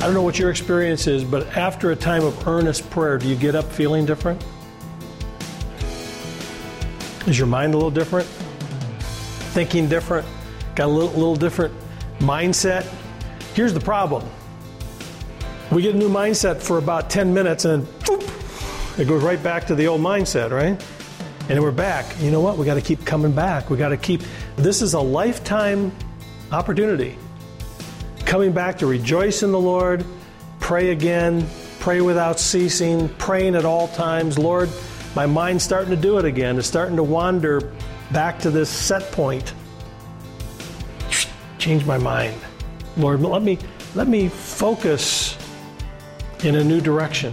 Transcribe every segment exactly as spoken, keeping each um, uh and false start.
don't know what your experience is, but after a time of earnest prayer, do you get up feeling different? Is your mind a little different? Thinking different? Got a little, little different mindset? Here's the problem. We get a new mindset for about ten minutes and then whoop, it goes right back to the old mindset, right? And then we're back. You know what? We got to keep coming back. We got to keep, this is a lifetime opportunity. Coming back to rejoice in the Lord, pray again, pray without ceasing, praying at all times. Lord, my mind's starting to do it again. It's starting to wander back to this set point. Change my mind. Lord, let me let me focus in a new direction.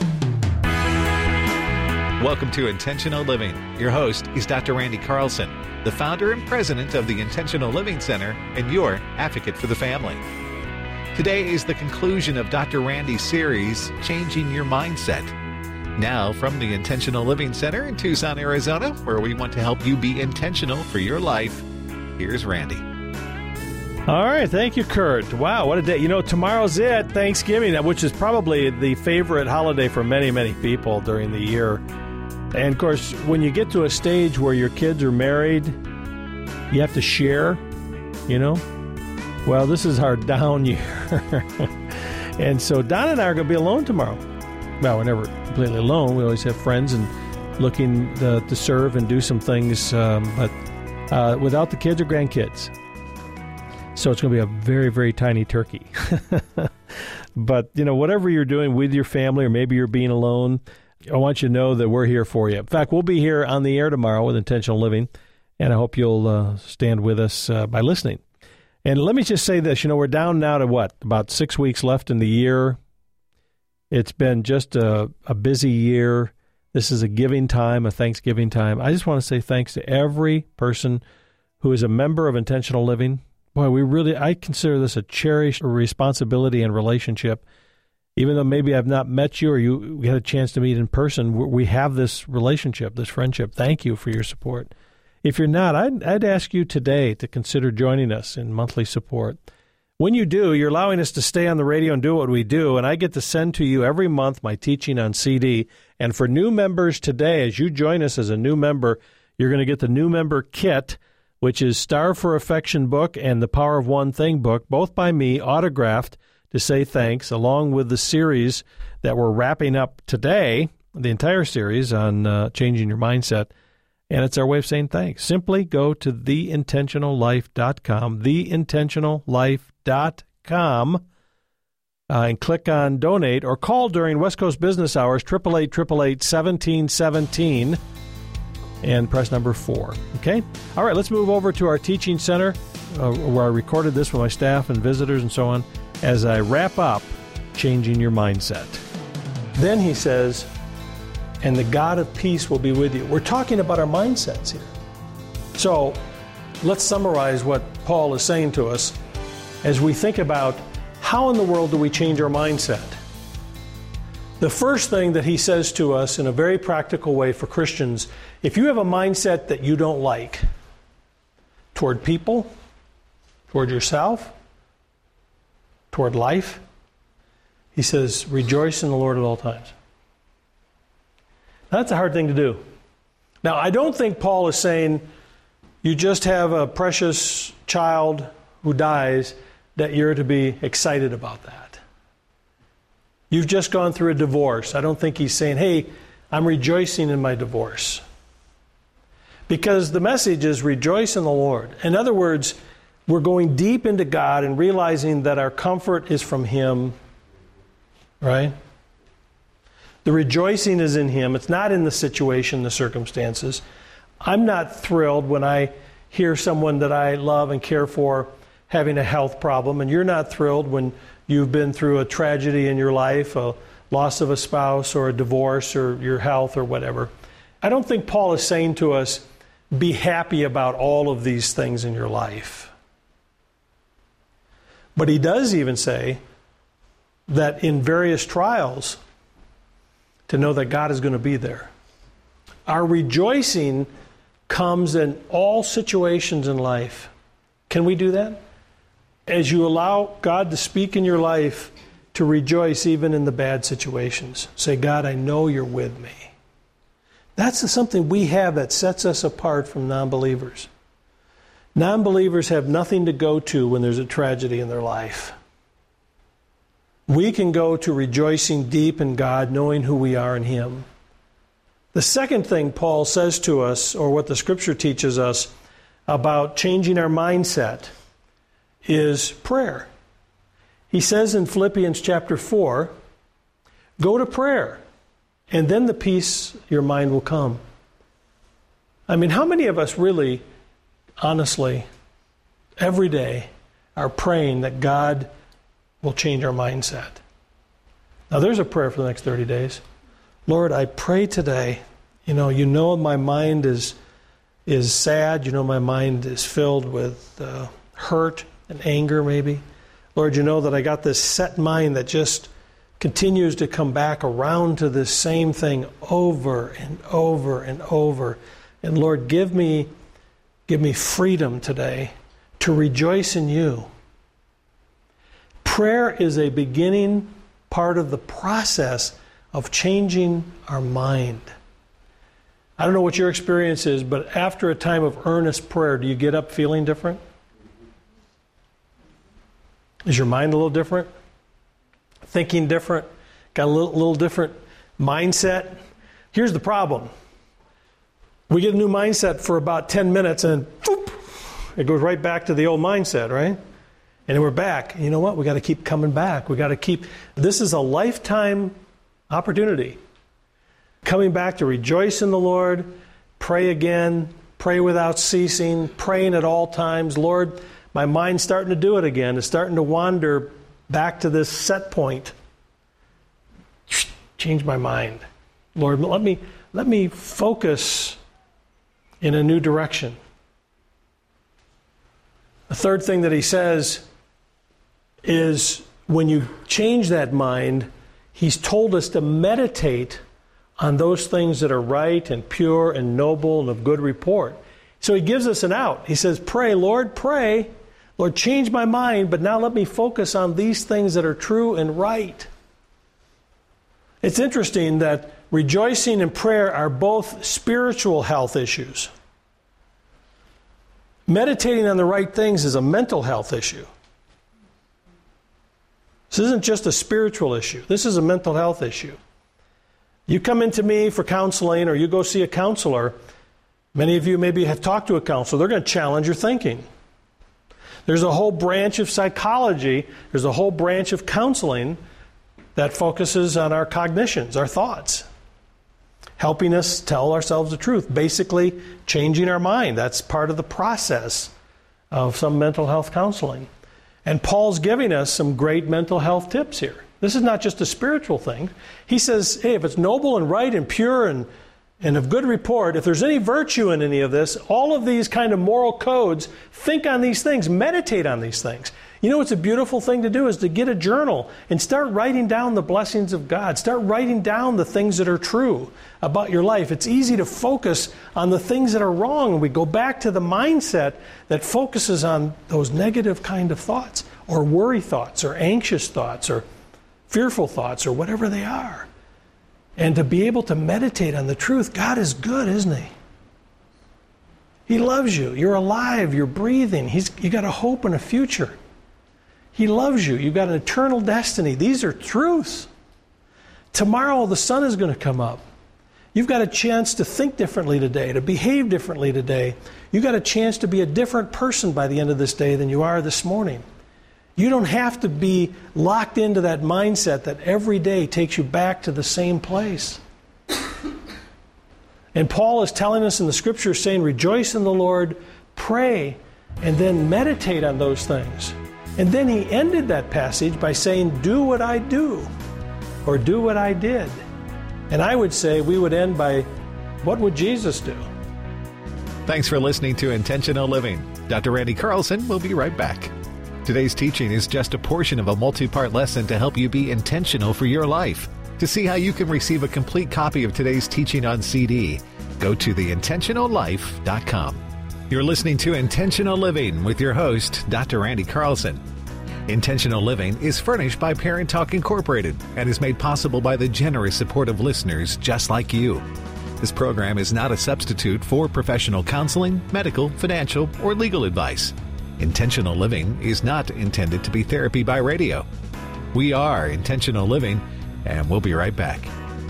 Welcome to Intentional Living. Your host is Doctor Randy Carlson, the founder and president of the Intentional Living Center and your advocate for the family. Today is the conclusion of Doctor Randy's series, Changing Your Mindset. Now, from the Intentional Living Center in Tucson, Arizona, where we want to help you be intentional for your life, here's Randy. All right, thank you, Kurt. Wow, what a day. You know, tomorrow's it, Thanksgiving, which is probably the favorite holiday for many, many people during the year. And, of course, when you get to a stage where your kids are married, you have to share, you know. Well, this is our down year. And so Don and I are going to be alone tomorrow. Well, we're never completely alone. We always have friends and looking to, to serve and do some things, um, but uh, without the kids or grandkids. So it's going to be a very, very tiny turkey. But, you know, whatever you're doing with your family or maybe you're being alone, I want you to know that we're here for you. In fact, we'll be here on the air tomorrow with Intentional Living, and I hope you'll uh, stand with us uh, by listening. And let me just say this, you know, we're down now to what, about six weeks left in the year. It's been just a, a busy year. This is a giving time, a Thanksgiving time. I just want to say thanks to every person who is a member of Intentional Living. Boy, we really, I consider this a cherished responsibility and relationship. Even though maybe I've not met you or you we had a chance to meet in person, we have this relationship, this friendship. Thank you for your support. If you're not, I'd, I'd ask you today to consider joining us in monthly support. When you do, you're allowing us to stay on the radio and do what we do, and I get to send to you every month my teaching on C D. And for new members today, as you join us as a new member, you're going to get the new member kit, which is Starve for Affection book and the Power of One Thing book, both by me, autographed, to say thanks, along with the series that we're wrapping up today, the entire series on uh, changing your mindset. And it's our way of saying thanks. Simply go to the intentional life dot com, the intentional life dot com, uh, and click on donate or call during West Coast business hours, eight eight eight, eight eight eight, one seven one seven, and press number four. Okay? All right, let's move over to our teaching center, uh, where I recorded this with my staff and visitors and so on, as I wrap up Changing Your Mindset. Then he says, and the God of peace will be with you. We're talking about our mindsets here. So let's summarize what Paul is saying to us as we think about how in the world do we change our mindset. The first thing that he says to us in a very practical way for Christians, if you have a mindset that you don't like toward people, toward yourself, toward life, he says, rejoice in the Lord at all times. That's a hard thing to do. Now, I don't think Paul is saying you just have a precious child who dies that you're to be excited about that. You've just gone through a divorce. I don't think he's saying, hey, I'm rejoicing in my divorce. Because the message is rejoice in the Lord. In other words, we're going deep into God and realizing that our comfort is from Him, right? The rejoicing is in Him. It's not in the situation, the circumstances. I'm not thrilled when I hear someone that I love and care for having a health problem, and you're not thrilled when you've been through a tragedy in your life, a loss of a spouse or a divorce or your health or whatever. I don't think Paul is saying to us, be happy about all of these things in your life. But he does even say that in various trials, to know that God is going to be there. Our rejoicing comes in all situations in life. Can we do that? As you allow God to speak in your life, to rejoice even in the bad situations. Say, God, I know you're with me. That's something we have that sets us apart from non-believers. Non-believers have nothing to go to when there's a tragedy in their life. We can go to rejoicing deep in God, knowing who we are in Him. The second thing Paul says to us, or what the Scripture teaches us about changing our mindset, is prayer. He says in Philippians chapter four, go to prayer, and then the peace your mind will come. I mean, how many of us really, honestly, every day are praying that God will change our mindset? Now, there's a prayer for the next thirty days. Lord, I pray today, you know, you know my mind is is sad. You know my mind is filled with uh, hurt and anger maybe. Lord, you know that I got this set mind that just continues to come back around to this same thing over and over and over. And Lord, give me, give me freedom today to rejoice in you. Prayer is a beginning part of the process of changing our mind. I don't know what your experience is, but after a time of earnest prayer, do you get up feeling different? Is your mind a little different? Thinking different? Got a little, little different mindset? Here's the problem. We get a new mindset for about ten minutes and whoop, it goes right back to the old mindset, right? And then we're back. You know what? We got to keep coming back. We got to keep. This is a lifetime opportunity. Coming back to rejoice in the Lord, pray again, pray without ceasing, praying at all times. Lord, my mind's starting to do it again. It's starting to wander back to this set point. Change my mind. Lord, let me let me focus in a new direction. The third thing that he says is when you change that mind, he's told us to meditate on those things that are right and pure and noble and of good report. So he gives us an out. He says, pray, Lord, pray. Lord, change my mind, but now let me focus on these things that are true and right. It's interesting that rejoicing and prayer are both spiritual health issues. Meditating on the right things is a mental health issue. This isn't just a spiritual issue. This is a mental health issue. You come into me for counseling or you go see a counselor, many of you maybe have talked to a counselor, they're going to challenge your thinking. There's a whole branch of psychology, there's a whole branch of counseling that focuses on our cognitions, our thoughts, helping us tell ourselves the truth, basically changing our mind. That's part of the process of some mental health counseling. And Paul's giving us some great mental health tips here. This is not just a spiritual thing. He says, hey, if it's noble and right and pure and and of good report, if there's any virtue in any of this, all of these kind of moral codes, think on these things, meditate on these things. You know what's a beautiful thing to do is to get a journal and start writing down the blessings of God. Start writing down the things that are true about your life. It's easy to focus on the things that are wrong, and we go back to the mindset that focuses on those negative kind of thoughts, or worry thoughts, or anxious thoughts, or fearful thoughts, or whatever they are. And to be able to meditate on the truth, God is good, isn't He? He loves you. You're alive. You're breathing. He's, you got a hope and a future. He loves you. You've got an eternal destiny. These are truths. Tomorrow the sun is going to come up. You've got a chance to think differently today, to behave differently today. You've got a chance to be a different person by the end of this day than you are this morning. You don't have to be locked into that mindset that every day takes you back to the same place. And Paul is telling us in the Scriptures, saying, rejoice in the Lord, pray, and then meditate on those things. And then he ended that passage by saying, do what I do, or do what I did. And I would say we would end by, what would Jesus do? Thanks for listening to Intentional Living. Doctor Randy Carlson will be right back. Today's teaching is just a portion of a multi-part lesson to help you be intentional for your life. To see how you can receive a complete copy of today's teaching on C D, go to the intentional life dot com. You're listening to Intentional Living with your host, Doctor Randy Carlson. Intentional Living is furnished by Parent Talk Incorporated and is made possible by the generous support of listeners just like you. This program is not a substitute for professional counseling, medical, financial, or legal advice. Intentional Living is not intended to be therapy by radio. We are Intentional Living, and we'll be right back.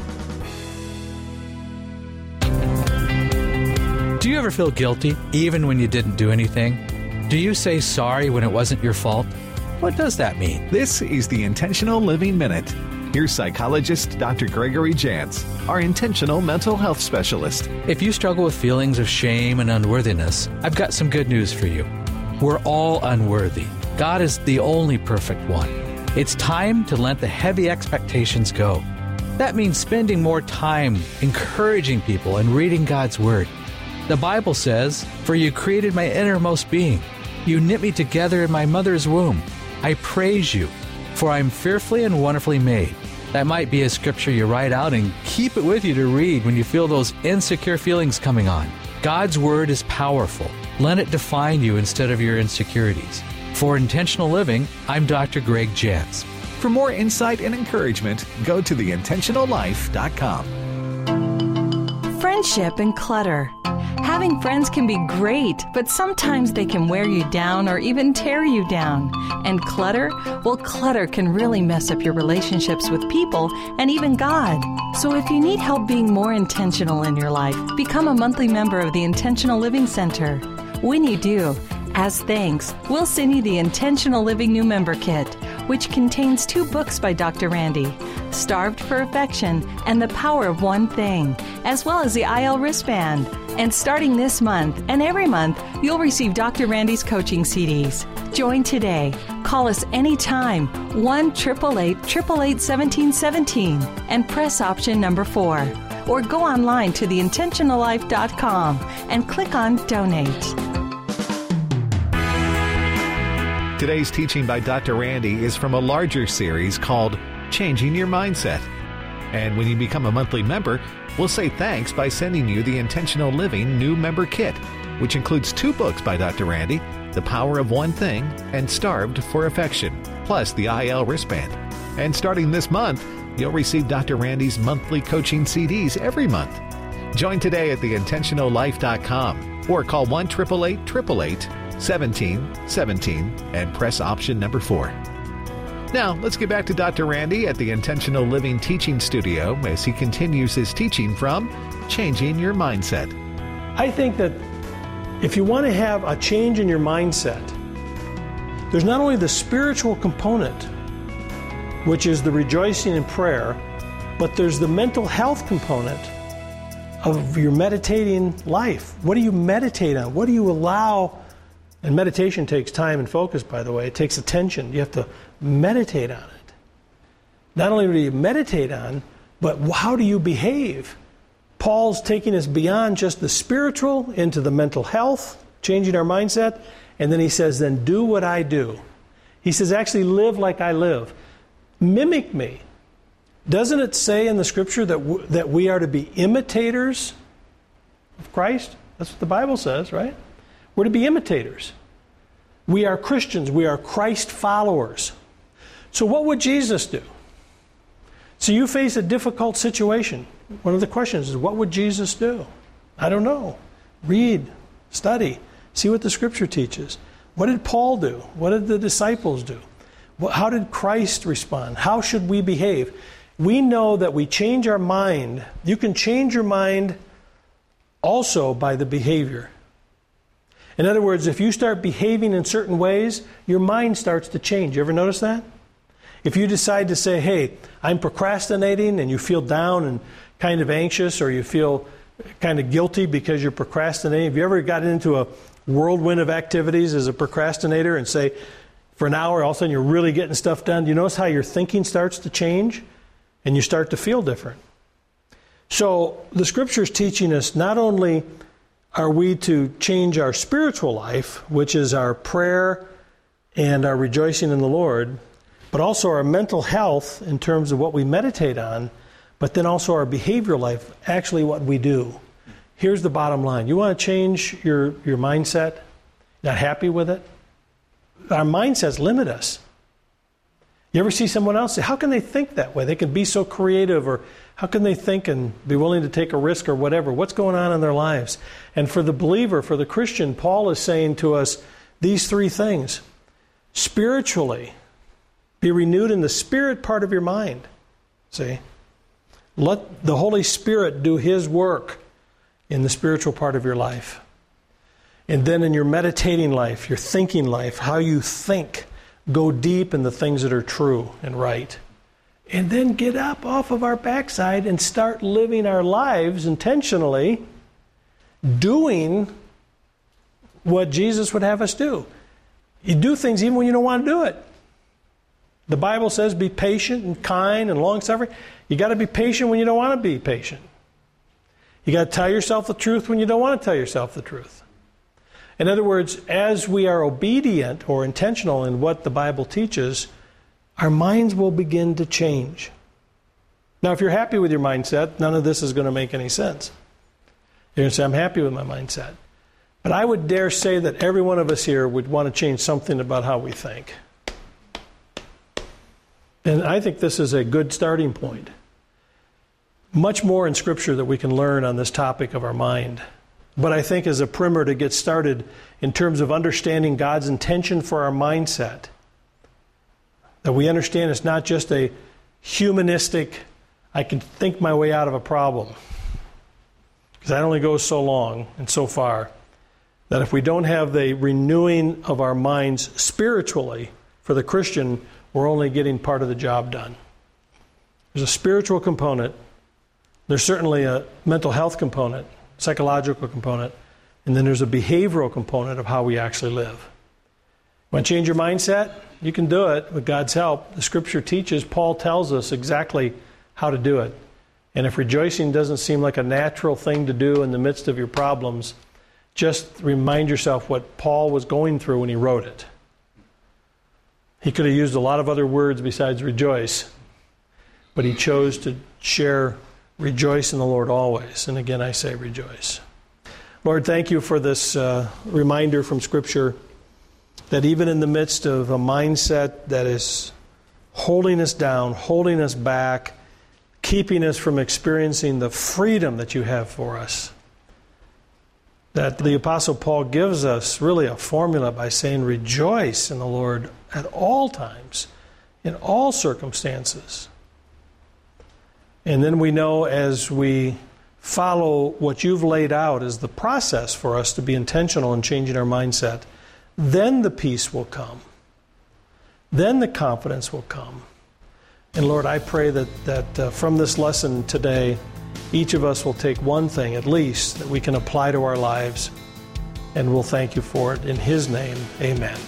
Do you ever feel guilty, even when you didn't do anything? Do you say sorry when it wasn't your fault? What does that mean? This is the Intentional Living Minute. Here's psychologist Doctor Gregory Jantz, our intentional mental health specialist. If you struggle with feelings of shame and unworthiness, I've got some good news for you. We're all unworthy. God is the only perfect one. It's time to let the heavy expectations go. That means spending more time encouraging people and reading God's Word. The Bible says, "For you created my innermost being. You knit me together in my mother's womb. I praise you, for I am fearfully and wonderfully made." That might be a scripture you write out and keep it with you to read when you feel those insecure feelings coming on. God's Word is powerful. Let it define you instead of your insecurities. For Intentional Living, I'm Doctor Greg Jantz. For more insight and encouragement, go to the intentional life dot com. Friendship and clutter. Having friends can be great, but sometimes they can wear you down or even tear you down. And clutter? Well, clutter can really mess up your relationships with people and even God. So if you need help being more intentional in your life, become a monthly member of the Intentional Living Center. When you do, as thanks, we'll send you the Intentional Living New Member Kit, which contains two books by Doctor Randy, Starved for Affection and The Power of One Thing, as well as the I L wristband. And starting this month and every month, you'll receive Doctor Randy's coaching C Ds. Join today. Call us anytime, one eight eight eight, eight eight eight, one seven one seven, and press option number four. Or go online to the intentional life dot com and click on Donate. Today's teaching by Doctor Randy is from a larger series called Changing Your Mindset. And when you become a monthly member, we'll say thanks by sending you the Intentional Living New Member Kit, which includes two books by Doctor Randy, The Power of One Thing and Starved for Affection, plus the I L wristband. And starting this month, you'll receive Doctor Randy's monthly coaching C Ds every month. Join today at the intentional life dot com or call one eight eight eight, eight eight eight, one seven one seven and press option number four. Now, let's get back to Doctor Randy at the Intentional Living Teaching Studio as he continues his teaching from Changing Your Mindset. I think that if you want to have a change in your mindset, there's not only the spiritual component, which is the rejoicing in prayer, but there's the mental health component of your meditating life. What do you meditate on? What do you allow? And meditation takes time and focus, by the way. It takes attention. You have to meditate on it. Not only do you meditate on, but how do you behave? Paul's taking us beyond just the spiritual into the mental health, changing our mindset, and then he says, then do what I do. He says, actually live like I live. Mimic me. Doesn't it say in the scripture that w- that we are to be imitators of Christ? That's what the Bible says, right? We're to be imitators. We are Christians. We are Christ followers. So what would Jesus do? So you face a difficult situation. One of the questions is, what would Jesus do? I don't know. Read, study, see what the scripture teaches. What did Paul do? What did the disciples do? How did Christ respond? How should we behave? We know that we change our mind. You can change your mind also by the behavior. In other words, if you start behaving in certain ways, your mind starts to change. You ever notice that? If you decide to say, hey, I'm procrastinating, and you feel down and kind of anxious, or you feel kind of guilty because you're procrastinating. Have you ever gotten into a whirlwind of activities as a procrastinator and say, for an hour, all of a sudden you're really getting stuff done? Do you notice how your thinking starts to change and you start to feel different? So the scripture is teaching us not only are we to change our spiritual life, which is our prayer and our rejoicing in the Lord, but also our mental health in terms of what we meditate on, but then also our behavioral life, actually what we do. Here's the bottom line. You want to change your, your mindset? Not happy with it? Our mindsets limit us. You ever see someone else say, how can they think that way? They can be so creative, or how can they think and be willing to take a risk or whatever? What's going on in their lives? And for the believer, for the Christian, Paul is saying to us these three things. Spiritually, be renewed in the spirit part of your mind. See? Let the Holy Spirit do His work in the spiritual part of your life. And then in your meditating life, your thinking life, how you think, go deep in the things that are true and right. And then get up off of our backside and start living our lives intentionally, doing what Jesus would have us do. You do things even when you don't want to do it. The Bible says be patient and kind and long-suffering. You got to be patient when you don't want to be patient. You got to tell yourself the truth when you don't want to tell yourself the truth. In other words, as we are obedient or intentional in what the Bible teaches, our minds will begin to change. Now, if you're happy with your mindset, none of this is going to make any sense. You're going to say, I'm happy with my mindset. But I would dare say that every one of us here would want to change something about how we think. And I think this is a good starting point. Much more in Scripture that we can learn on this topic of our mind. But I think as a primer to get started in terms of understanding God's intention for our mindset, that we understand it's not just a humanistic, I can think my way out of a problem. Because that only goes so long and so far. That if we don't have the renewing of our minds spiritually, for the Christian, we're only getting part of the job done. There's a spiritual component. There's certainly a mental health component, psychological component, and then there's a behavioral component of how we actually live. Want to change your mindset? You can do it with God's help. The Scripture teaches, Paul tells us exactly how to do it. And if rejoicing doesn't seem like a natural thing to do in the midst of your problems, just remind yourself what Paul was going through when he wrote it. He could have used a lot of other words besides rejoice, but he chose to share rejoice in the Lord always. And again, I say rejoice. Lord, thank you for this uh, reminder from Scripture that even in the midst of a mindset that is holding us down, holding us back, keeping us from experiencing the freedom that you have for us, that the Apostle Paul gives us really a formula by saying rejoice in the Lord at all times, in all circumstances. And then we know as we follow what you've laid out as the process for us to be intentional in changing our mindset, then the peace will come. Then the confidence will come. And Lord, I pray that, that uh, from this lesson today, each of us will take one thing at least that we can apply to our lives, and we'll thank you for it. In His name, amen.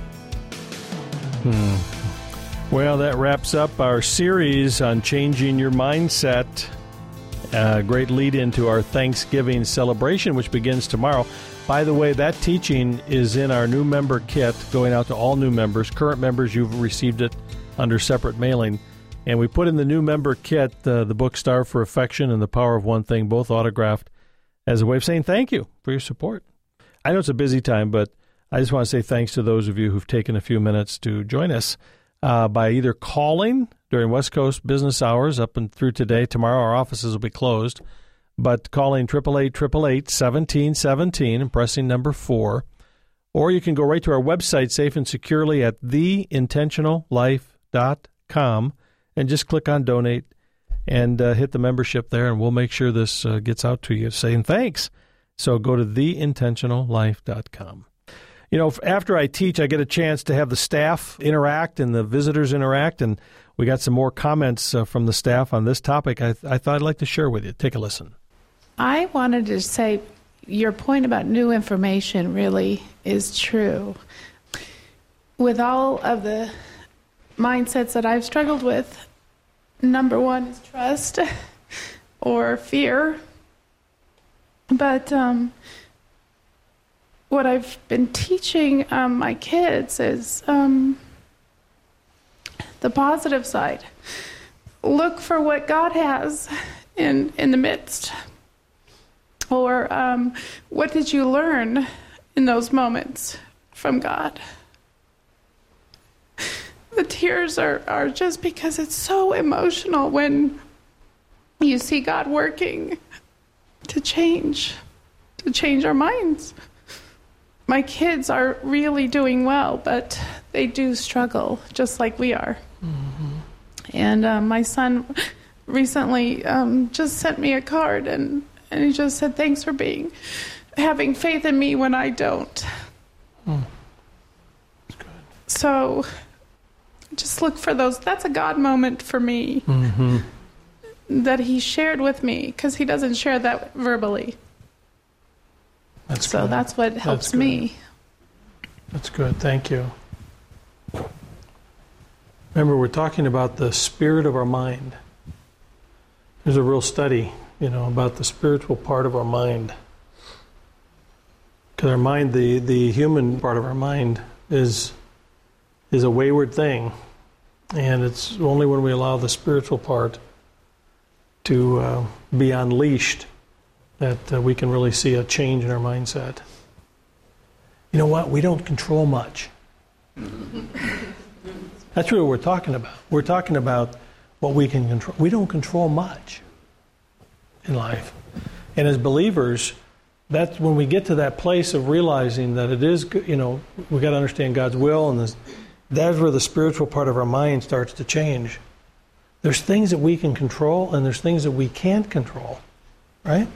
Hmm. Well, that wraps up our series on changing your mindset. A great lead into our Thanksgiving celebration, which begins tomorrow. By the way, that teaching is in our new member kit going out to all new members. Current members, you've received it under separate mailing. And we put in the new member kit uh, the book Starve for Affection and The Power of One Thing, both autographed, as a way of saying thank you for your support. I know it's a busy time, but I just want to say thanks to those of you who've taken a few minutes to join us uh, by either calling during West Coast business hours up and through today. Tomorrow our offices will be closed, but calling eight eight eight, eight eight eight, one seven one seven and pressing number four. Or you can go right to our website, safe and securely, at the intentional life dot com. And just click on donate and uh, hit the membership there, and we'll make sure this uh, gets out to you saying thanks. So go to the intentional life dot com. You know, after I teach, I get a chance to have the staff interact and the visitors interact, and we got some more comments uh, from the staff on this topic I, th- I thought I'd like to share with you. Take a listen. I wanted to say your point about new information really is true. With all of the mindsets that I've struggled with, number one is trust or fear. But um, what I've been teaching um, my kids is um, the positive side. Look for what God has in in the midst. Or um, what did you learn in those moments from God? the tears are, are just because it's so emotional when you see God working to change, to change our minds. My kids are really doing well, but they do struggle just like we are. Mm-hmm. And uh, my son recently um, just sent me a card, and, and he just said, thanks for being, having faith in me when I don't. Mm. That's good. So just look for those. That's a God moment for me, mm-hmm. that he shared with me, because he doesn't share that verbally. That's so good. That's what helps that's me. That's good. Thank you. Remember, we're talking about the spirit of our mind. There's a real study, you know, about the spiritual part of our mind. Because our mind, the, the human part of our mind, is is a wayward thing. And it's only when we allow the spiritual part to uh, be unleashed that uh, we can really see a change in our mindset. You know what? We don't control much. That's really what we're talking about. We're talking about what we can control. We don't control much in life. And as believers, that's when we get to that place of realizing that it is, you know, we got to understand God's will, and this, that's where the spiritual part of our mind starts to change. There's things that we can control, and there's things that we can't control, right?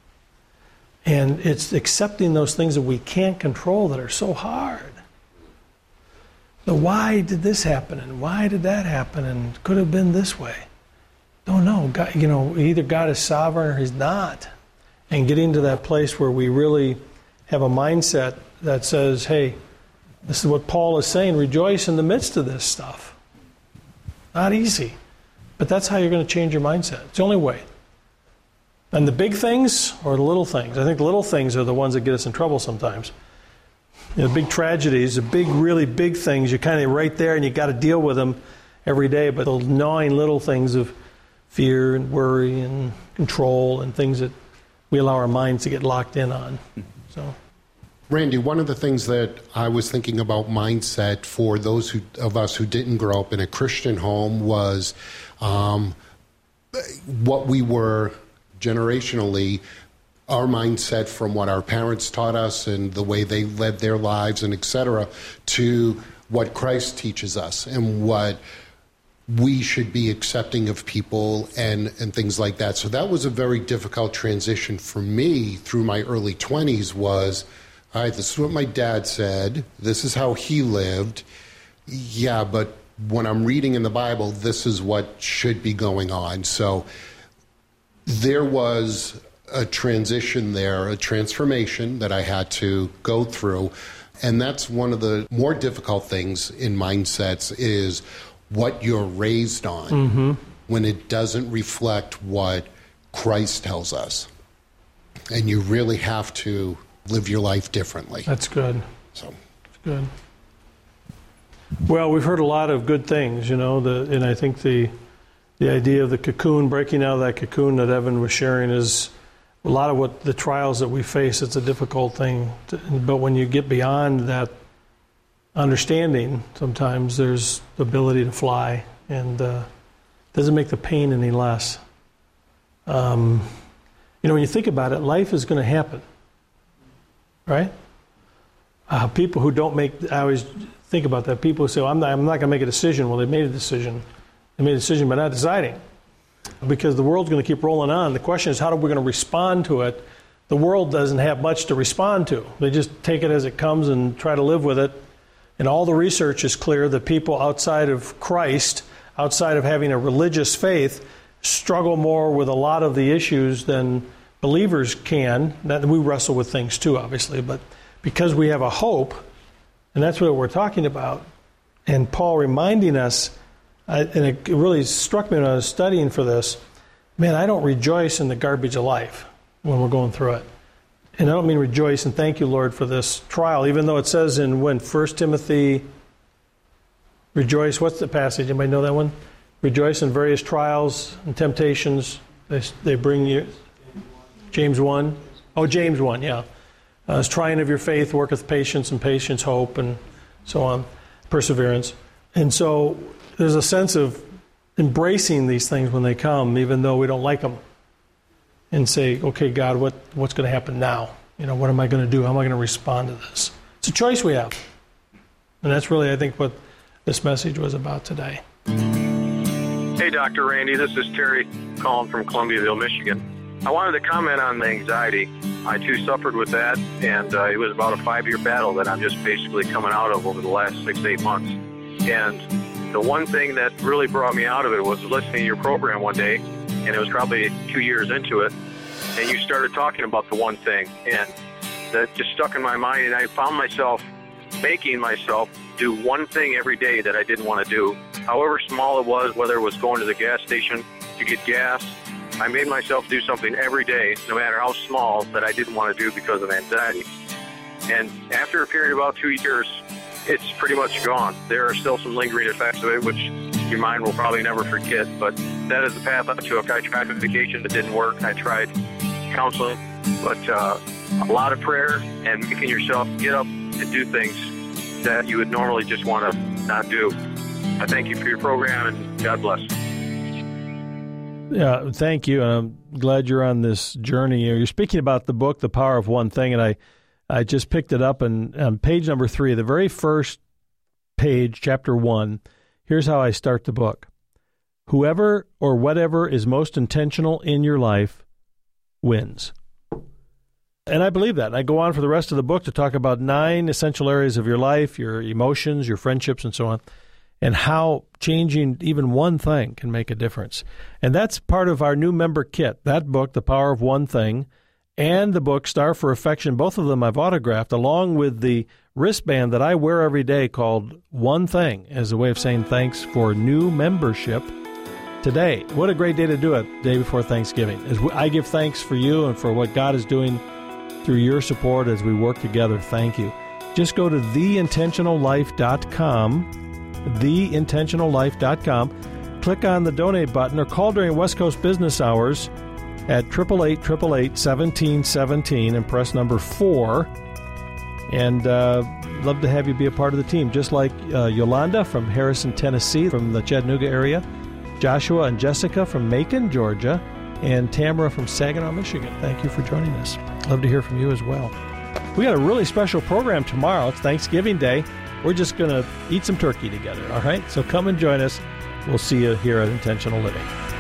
And it's accepting those things that we can't control that are so hard. So why did this happen, and why did that happen, and could have been this way? Don't know. God, you know, either God is sovereign or He's not. And getting to that place where we really have a mindset that says, hey, this is what Paul is saying, rejoice in the midst of this stuff. Not easy. But that's how you're going to change your mindset. It's the only way. And the big things or the little things? I think the little things are the ones that get us in trouble sometimes. You know, big tragedies, the big, really big things, you're kind of right there and you got to deal with them every day. But those gnawing little things of fear and worry and control and things that we allow our minds to get locked in on. So, Randy, one of the things that I was thinking about mindset for those who, of us who didn't grow up in a Christian home was um, what we were generationally, our mindset from what our parents taught us and the way they led their lives and et cetera, to what Christ teaches us and what we should be accepting of people and, and things like that. So that was a very difficult transition for me through my early twenties was, all right, this is what my dad said. This is how he lived. Yeah, but when I'm reading in the Bible, this is what should be going on. So there was a transition there, a transformation that I had to go through. And that's one of the more difficult things in mindsets is what you're raised on mm-hmm. when it doesn't reflect what Christ tells us. And you really have to live your life differently. That's good. So that's good. Well, we've heard a lot of good things, you know, the, and I think the the idea of the cocoon, breaking out of that cocoon that Evan was sharing is a lot of what the trials that we face. It's a difficult thing, to, but when you get beyond that understanding, sometimes there's the ability to fly, and uh, doesn't make the pain any less. Um, you know, when you think about it, life is going to happen, right? Uh, people who don't make, I always think about that. People who say, well, I'm not, I'm not going to make a decision. Well, they made a decision. They made a decision by not deciding, because the world's going to keep rolling on. The question is, how are we going to respond to it? The world doesn't have much to respond to. They just take it as it comes and try to live with it. And all the research is clear that people outside of Christ, outside of having a religious faith, struggle more with a lot of the issues than believers can. That we wrestle with things too, obviously, but because we have a hope, and that's what we're talking about, and Paul reminding us, I, and it really struck me when I was studying for this, man, I don't rejoice in the garbage of life when we're going through it. And I don't mean rejoice and thank you, Lord, for this trial, even though it says in when First Timothy, rejoice, what's the passage? Anybody know that one? Rejoice in various trials and temptations. They, they bring you, James one. Oh, James one, yeah. Uh, as trying of your faith worketh patience, and patience hope, and so on, perseverance. And so there's a sense of embracing these things when they come, even though we don't like them, and say, okay, God, what, what's going to happen now? You know, what am I going to do? How am I going to respond to this? It's a choice we have. And that's really, I think, what this message was about today. Hey, Doctor Randy, this is Terry calling from Columbiaville, Michigan. I wanted to comment on the anxiety. I, too, suffered with that, and uh, it was about a five-year battle that I'm just basically coming out of over the last six, eight months. And the one thing that really brought me out of it was listening to your program one day, and it was probably two years into it, and you started talking about the one thing, and that just stuck in my mind, and I found myself making myself do one thing every day that I didn't want to do, however small it was, whether it was going to the gas station to get gas. I made myself do something every day, no matter how small, that I didn't want to do because of anxiety. And after a period of about two years, it's pretty much gone. There are still some lingering effects of it, which your mind will probably never forget, but that is the path I took. I tried medication, it didn't work. I tried counseling, but uh, a lot of prayer and making yourself get up and do things that you would normally just want to not do. I thank you for your program, and God bless. Yeah, thank you. I'm glad you're on this journey. You're speaking about the book, The Power of One Thing, and I, I just picked it up, and on page number three, the very first page, chapter one, here's how I start the book. Whoever or whatever is most intentional in your life wins. And I believe that. And I go on for the rest of the book to talk about nine essential areas of your life, your emotions, your friendships, and so on, and how changing even one thing can make a difference. And that's part of our new member kit. That book, The Power of One Thing, and the book, Star for Affection, both of them I've autographed, along with the wristband that I wear every day called One Thing, as a way of saying thanks for new membership today. What a great day to do it, day before Thanksgiving. As I give thanks for you and for what God is doing through your support as we work together. Thank you. Just go to the intentional life dot com, the intentional life dot com, click on the donate button, or call during West Coast business hours at eight eight eight, eight eight eight, one seven one seven and press number four. And uh, love to have you be a part of the team, just like uh, Yolanda from Harrison, Tennessee, from the Chattanooga area, Joshua and Jessica from Macon, Georgia, and Tamara from Saginaw, Michigan. Thank you for joining us. Love to hear from you as well. We got a really special program tomorrow. It's Thanksgiving Day. We're just going to eat some turkey together, all right? So come and join us. We'll see you here at Intentional Living.